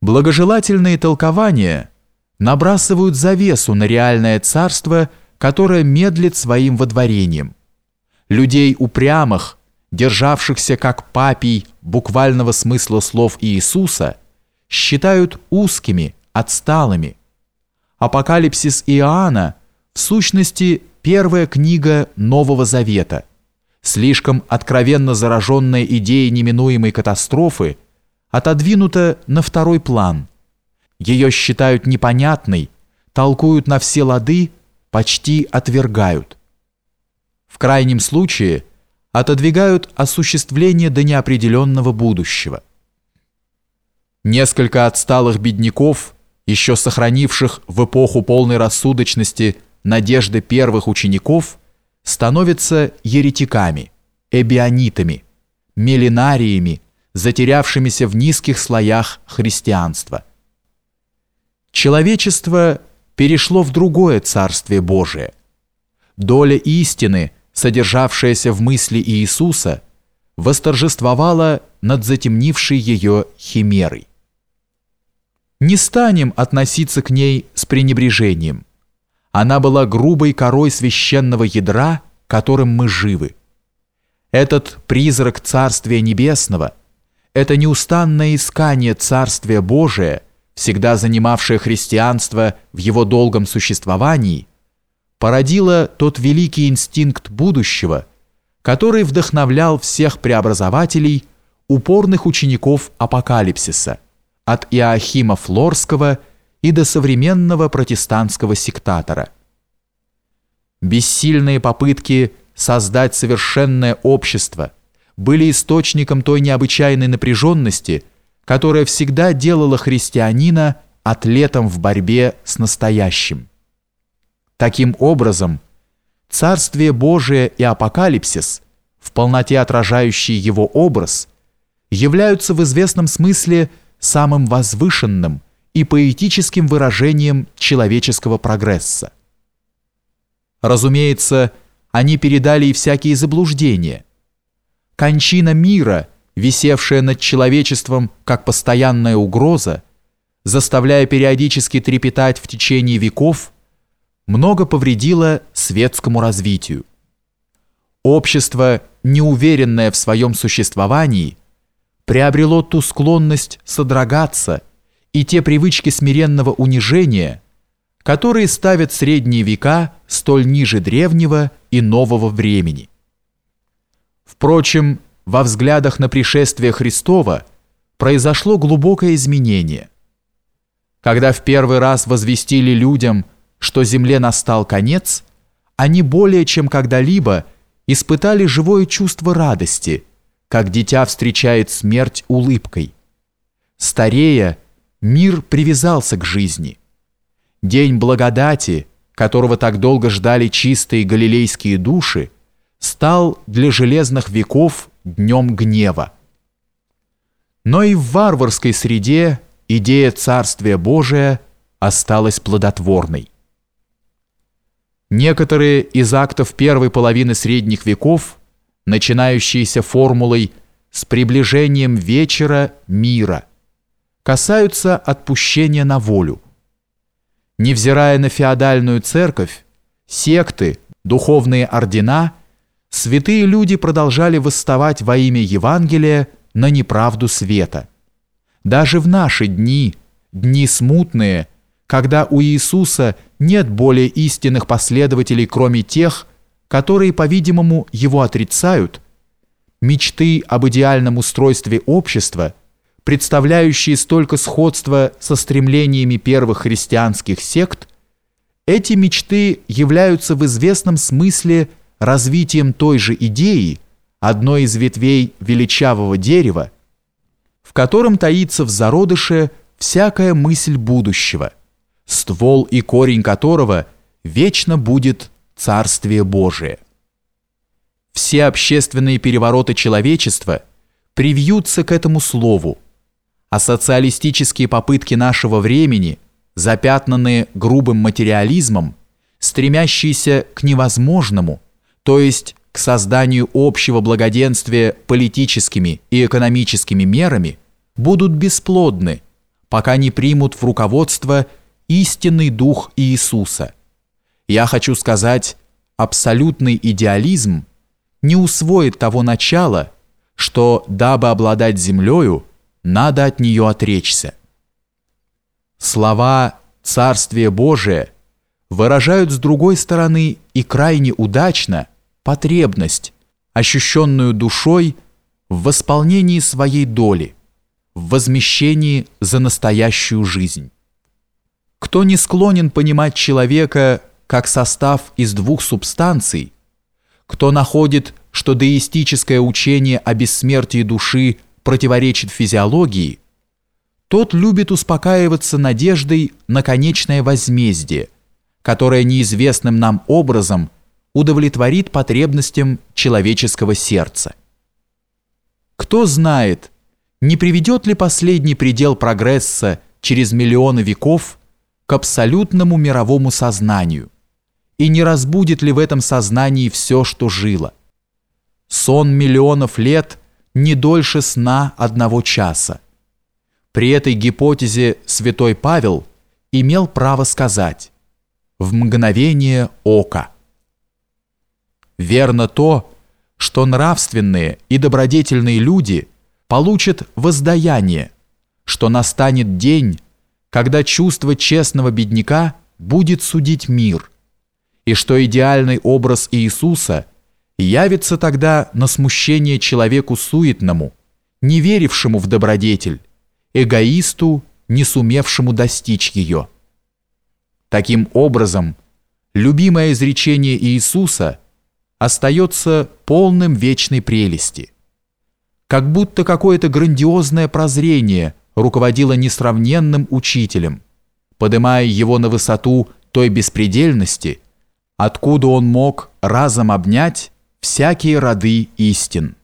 Благожелательные толкования набрасывают завесу на реальное царство, которое медлит своим водворением. Людей упрямых, державшихся как папий буквального смысла слов Иисуса, считают узкими, отсталыми. Апокалипсис Иоанна в сущности первая книга Нового Завета, слишком откровенно зараженная идеей неминуемой катастрофы, отодвинута на второй план. Ее считают непонятной, толкуют на все лады, почти отвергают. В крайнем случае отодвигают осуществление до неопределенного будущего. Несколько отсталых бедняков, еще сохранивших в эпоху полной рассудочности надежды первых учеников, становятся еретиками, эбионитами, миллинариями, затерявшимися в низких слоях христианства. Человечество перешло в другое Царствие Божие. Доля истины, содержавшаяся в мысли Иисуса, восторжествовала над затемнившей ее химерой. Не станем относиться к ней с пренебрежением. Она была грубой корой священного ядра, которым мы живы. Этот призрак Царствия Небесного, это неустанное искание Царствия Божия, всегда занимавшее христианство в его долгом существовании, породило тот великий инстинкт будущего, который вдохновлял всех преобразователей, упорных учеников апокалипсиса, от Иоахима Флорского и до современного протестантского сектатора. Бессильные попытки создать совершенное общество были источником той необычайной напряженности, которая всегда делала христианина атлетом в борьбе с настоящим. Таким образом, Царствие Божие и апокалипсис, в полноте отражающие его образ, являются в известном смысле самым возвышенным и поэтическим выражением человеческого прогресса. Разумеется, они передали и всякие заблуждения. Кончина мира, висевшая над человечеством как постоянная угроза, заставляя периодически трепетать в течение веков, много повредила светскому развитию. Общество, неуверенное в своем существовании, приобрело ту склонность содрогаться и те привычки смиренного унижения, которые ставят средние века столь ниже древнего и нового времени. Впрочем, во взглядах на пришествие Христова произошло глубокое изменение. Когда в первый раз возвестили людям, что земле настал конец, они более чем когда-либо испытали живое чувство радости, как дитя встречает смерть улыбкой. Старея, мир привязался к жизни. День благодати, которого так долго ждали чистые галилейские души, стал для железных веков днем гнева. Но и в варварской среде идея Царствия Божия осталась плодотворной. Некоторые из актов первой половины средних веков, начинающиеся формулой «с приближением вечера мира», касаются отпущения на волю. Невзирая на феодальную церковь, секты, духовные ордена, святые люди продолжали восставать во имя Евангелия на неправду света. Даже в наши дни, дни смутные, когда у Иисуса нет более истинных последователей, кроме тех, которые, по-видимому, его отрицают, мечты об идеальном устройстве общества, представляющие столько сходства со стремлениями первых христианских сект, эти мечты являются в известном смысле развитием той же идеи, одной из ветвей величавого дерева, в котором таится в зародыше всякая мысль будущего, ствол и корень которого вечно будет Царствие Божие. Все общественные перевороты человечества привьются к этому слову, а социалистические попытки нашего времени, запятнанные грубым материализмом, стремящиеся к невозможному, то есть к созданию общего благоденствия политическими и экономическими мерами, будут бесплодны, пока не примут в руководство истинный дух Иисуса. Я хочу сказать, абсолютный идеализм не усвоит того начала, что, дабы обладать землею, надо от нее отречься. Слова «Царствие Божие» выражают с другой стороны и крайне удачно потребность, ощущенную душой в восполнении своей доли, в возмещении за настоящую жизнь. Кто не склонен понимать человека как состав из двух субстанций, кто находит, что деистическое учение о бессмертии души противоречит физиологии, тот любит успокаиваться надеждой на конечное возмездие, которое неизвестным нам образом удовлетворит потребностям человеческого сердца. Кто знает, не приведет ли последний предел прогресса через миллионы веков к абсолютному мировому сознанию, и не разбудит ли в этом сознании все, что жило. Сон миллионов лет не дольше сна одного часа. При этой гипотезе святой Павел имел право сказать «в мгновение ока». Верно то, что нравственные и добродетельные люди получат воздаяние, что настанет день, когда чувство честного бедняка будет судить мир, и что идеальный образ Иисуса явится тогда на смущение человеку суетному, не верившему в добродетель, эгоисту, не сумевшему достичь ее. Таким образом, любимое изречение Иисуса остается полным вечной прелести. Как будто какое-то грандиозное прозрение руководило несравненным учителем, подымая его на высоту той беспредельности, откуда он мог разом обнять всякие роды истин.